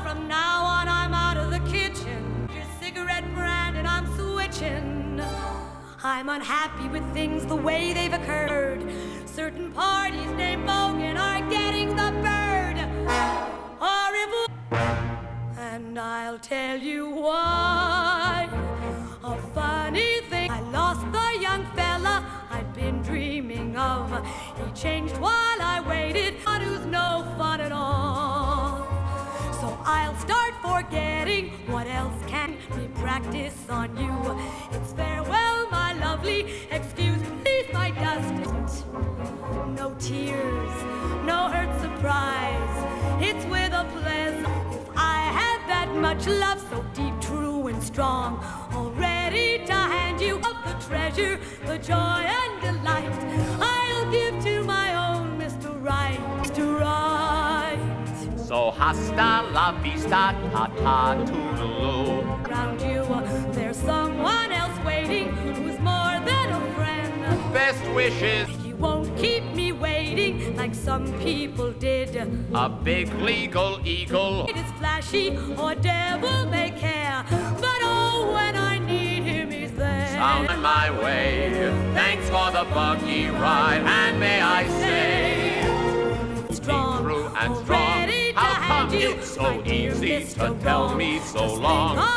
from now on I'm out of the kitchen. Your cigarette brand and I'm switching. I'm unhappy with things the way they've occurred. Certain parties named Bogan are getting the bird. Horrible. And I'll tell you why. A funny thing, I lost the young fella I'd been dreaming of. He changed while I waited, but it was no fun at all. So I'll start forgetting. What else can we practice on you? It's farewell, my lovely. Excuse please my dust. No tears, no hurt surprise. It's with a pleasure. If I had that much love, so deep, true and strong, all ready to hand you up the treasure, the joy and delight, I'll give to my own Mr. Right, Mr. Right. So hasta la vista, ta-ta, toodaloo. Around you, there's someone else waiting who's more than a friend. Best wishes. You won't keep me waiting like some people did. A big legal eagle. It is flashy or devil may care, but oh, when I need him, he's there. Sound in my way. Thanks for the buggy ride, and may I say, Strong, true and all strong. ready to How hand come you it's so my dear easy Mr. to tell Wrong. me so This thing long?